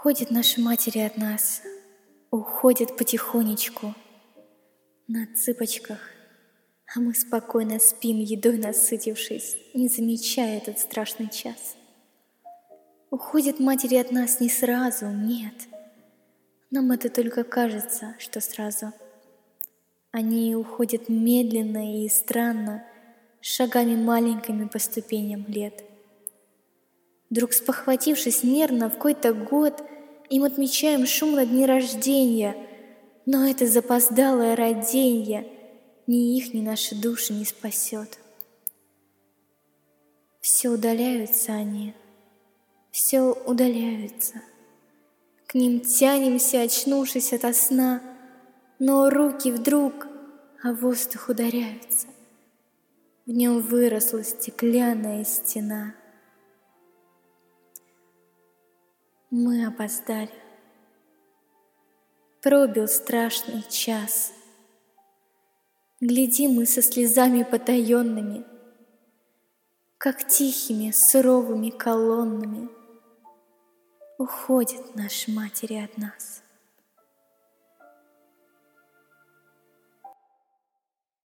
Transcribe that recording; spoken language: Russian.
Уходят наши матери от нас, уходят потихонечку, на цыпочках, а мы спокойно спим, едой насытившись, не замечая этот страшный час. Уходят матери от нас не сразу, нет, нам это только кажется, что сразу. Они уходят медленно и странно, шагами маленькими по ступеням лет. Вдруг спохватившись нервно в какой-то год, им отмечаем шумно дни рождения, но это запоздалое роденье ни их, ни наши души не спасет. Все удаляются они, все удаляются. К ним тянемся, очнувшись ото сна, но руки вдруг о воздух ударяются. В нем выросла стеклянная стена. Мы опоздали. Пробил страшный час. Глядим мы со слезами потаенными, как тихими суровыми колоннами уходят наши матери от нас.